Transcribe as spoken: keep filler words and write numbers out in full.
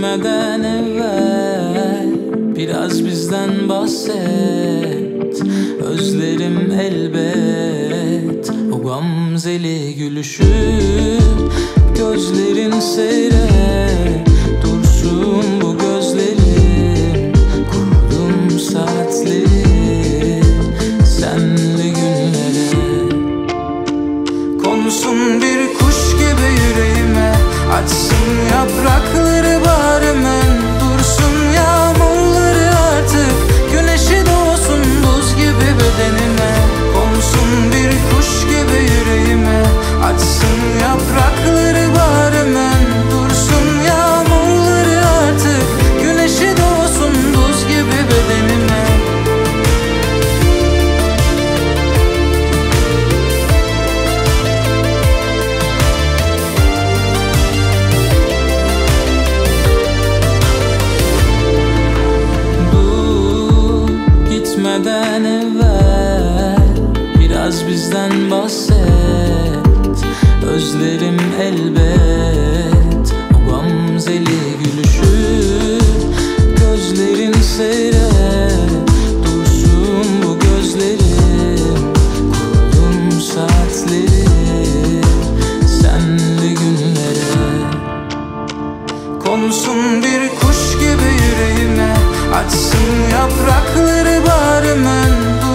Gitmeden evvel biraz bizden bahset. Özlerim elbet o gamzeli gülüşün, gözlerin seyre dursun bu gözlerim. Kurdum saatleri senli günlere, konsun bir kuş gibi yüreğime, açsın yaprakları bağrımın, dursun yağmurları artık, güneşi doğsun buz gibi bedenime. Konsun bir kuş gibi yüreğime, açsın yaprakları bağrımın, dursun yağmurları artık, güneşi doğsun buz gibi bedenime. Gitmeden evvel biraz bizden bahset. Özlerim elbet o gamzeli gülüşün, gözlerin seyre dursun bu gözlerim. Kurdum saatleri senli günlere, konsun bir kuş gibi yüreğime, açsın yaprakları bağrımın,